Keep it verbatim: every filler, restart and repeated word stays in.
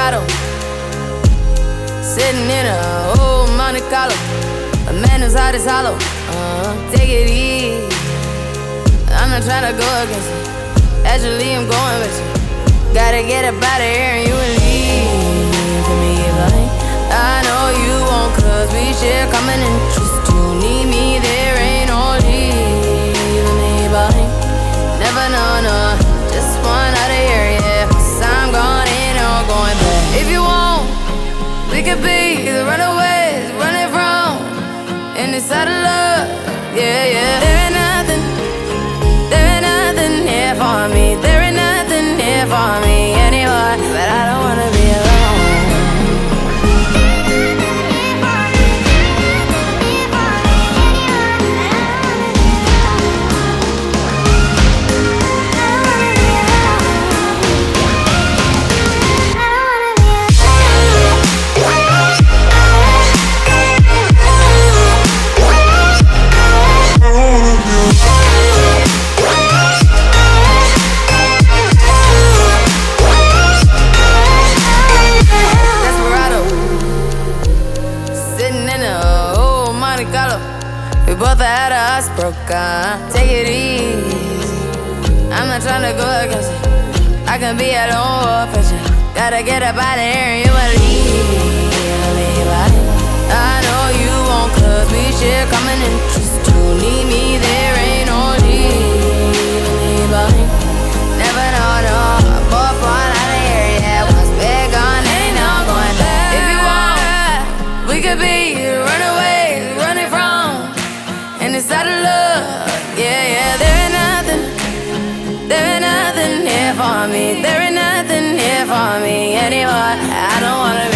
Desperado, sitting in a old Monte Carlo. A man whose heart is hollow. Uh, take it easy. I'm not trying to go against you. Actually, I'm going with you. Gotta get up out of here and you will leave for me, but I know you won't, cause we share common interest. You need me, there ain't no leaving me, but never know, no. Just one out of here, yeah. Cause I'm gone, ain't no going back. If you want, we could be the runaways, running from inside of love, yeah, yeah. There ain't nothing, there ain't nothing here for me. There ain't nothing here for me anymore, but I don't wanna be alone. We both had our hearts broken. Take it easy. I'm not trying to go against it. I can be at home for you. Gotta get up out of here and you will leave. I know you won't, cause we share common interest. You need me, there ain't no leaving, but never know, no. Both one out of here, yeah. Once we're gone, ain't no going back. If you want, we could be runaways, running from inside of love, yeah, yeah. There ain't nothing, there ain't nothing here for me. There ain't nothing here for me anymore. I don't wanna be